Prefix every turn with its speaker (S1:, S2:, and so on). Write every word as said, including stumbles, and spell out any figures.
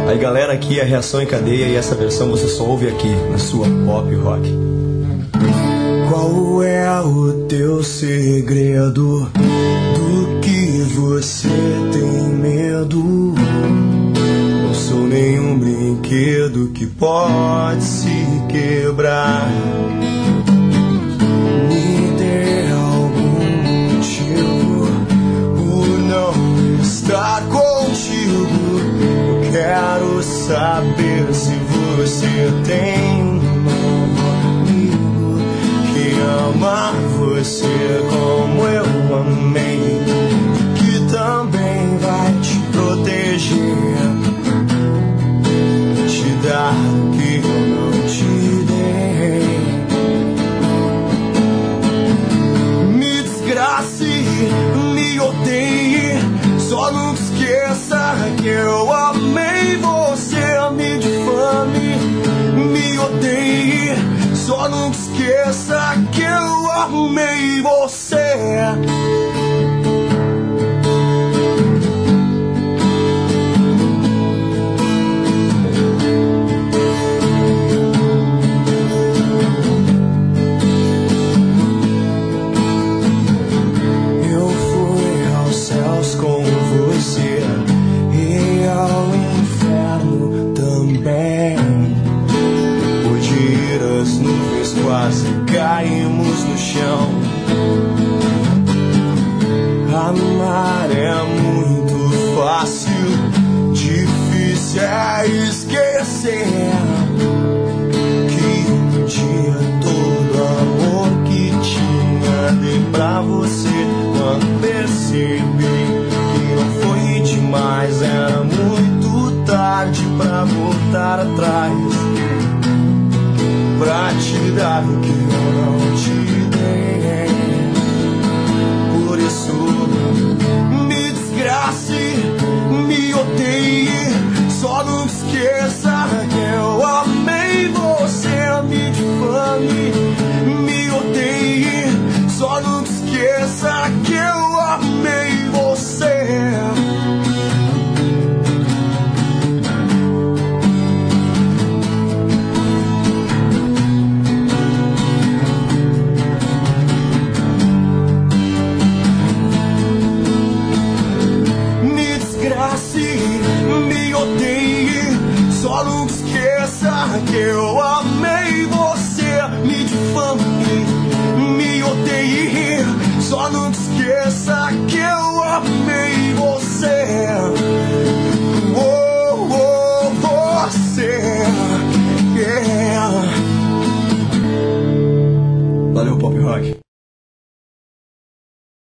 S1: Aí galera, aqui é a Reação em Cadeia e essa versão você só ouve aqui na sua Pop Rock.
S2: Qual é o teu segredo? Do que você tem medo? Não sou nenhum brinquedo que pode se quebrar. Me dê algum motivo por não estar contigo. Eu quero saber se você tem um amigo que ama você como eu amei, que também vai te proteger, te dar o que eu não te dei. Me desgrace, me odeie, só não esqueça que eu amei você. Me difame, me odeie, só não esqueça que eu amei você. Eu fui aos céus com você e ao inferno também. Depois de ir as nuvens, quase caímos no chão. Amar é muito fácil, difícil é esquecer que um dia todo amor que tinha dei pra você. Quando percebi que não foi demais, era muito tarde pra voltar atrás, pra te dar o que eu não te dei. Por isso, me desgrace, me odeie, só não esqueça que eu amei você. Me difame, me odeie, só não esqueça que eu amei você. Me odeie, só não esqueça que eu amei você. Me difame, me odeie, só não esqueça que eu amei você. Oh, oh, você, yeah.
S1: Valeu, Pop Rock.